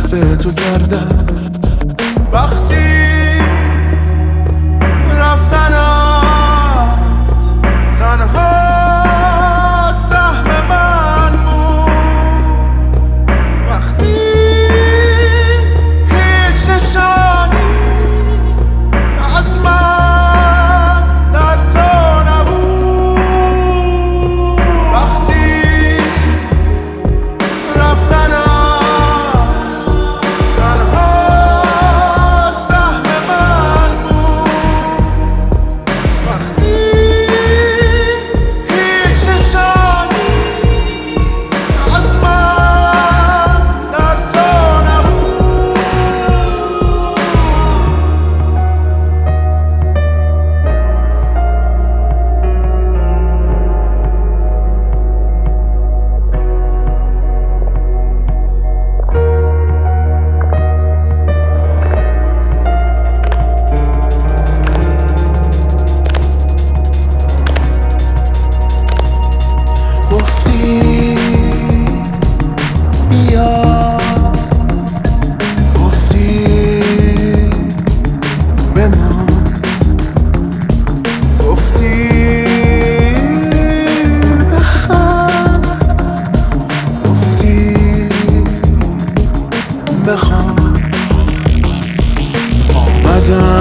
صرف تو کردم وقتی رفتنت تنها سهم من بود، وقتی هیچ نشانی از من در تو نبود، وقتی رفتنت تنها سهم من بود، وقتی هیچ نشانی از من در تو نبود. گفتی بیا، گفتی بمان، گفتی بخند، گفتی بخوام. آمدم